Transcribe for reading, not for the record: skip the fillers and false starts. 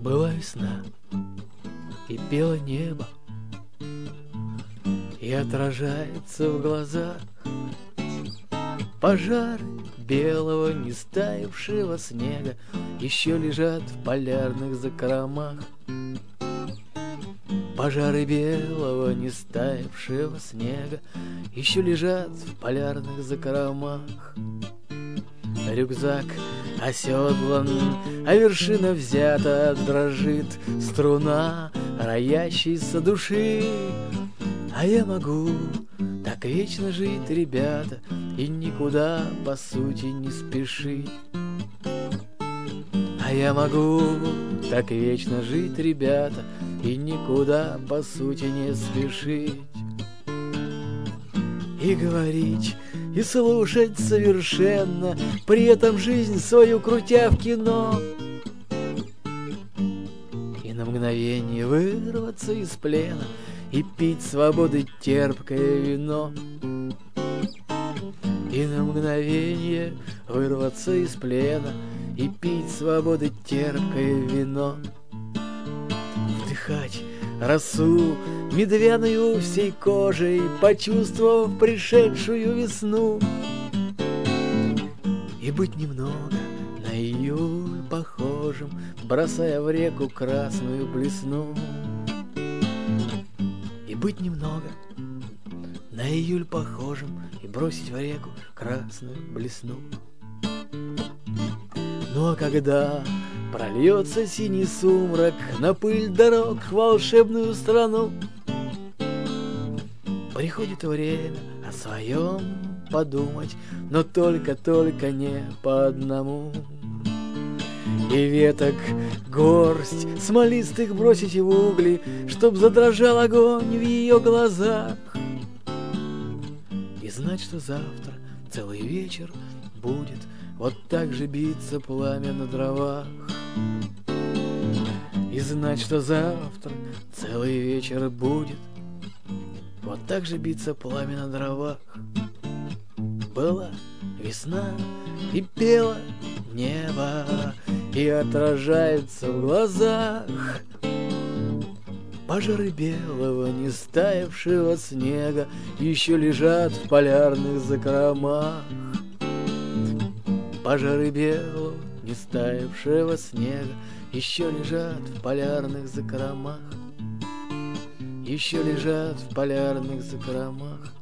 Была весна, и пело небо, и отражается в глазах пожары белого нестаявшего снега еще лежат в полярных закромах. Пожары белого нестаявшего снега еще лежат в полярных закромах. Рюкзак оседлан, а вершина взята, дрожит струна роящейся души. А я могу так вечно жить, ребята, и никуда по сути не спешить. А я могу так вечно жить, ребята, и никуда по сути не спешить. И говорить, и слушать совершенно, при этом жизнь свою крутя в кино. И на мгновение вырваться из плена и пить свободы терпкое вино. И на мгновение вырваться из плена и пить свободы терпкое вино. Вдыхать росу медвяную всей кожей, почувствовав пришедшую весну. И быть немного на июль похожим, бросая в реку красную блесну. И быть немного на июль похожим и бросить в реку красную блесну. Ну а когда прольется синий сумрак на пыль дорог в волшебную страну, приходит время о своем подумать, но только не по одному. И веток горсть смолистых бросить в угли, чтоб задрожал огонь в ее глазах. И знать, что завтра целый вечер будет вот так же биться пламя на дровах. И знать, что завтра целый вечер будет вот так же биться пламя на дровах. Была весна, и пело небо, и отражается в глазах пожары белого нестаявшего снега еще лежат в полярных закромах. Пожары белого нестаявшего снега еще лежат в полярных закромах. Еще лежат в полярных закромах.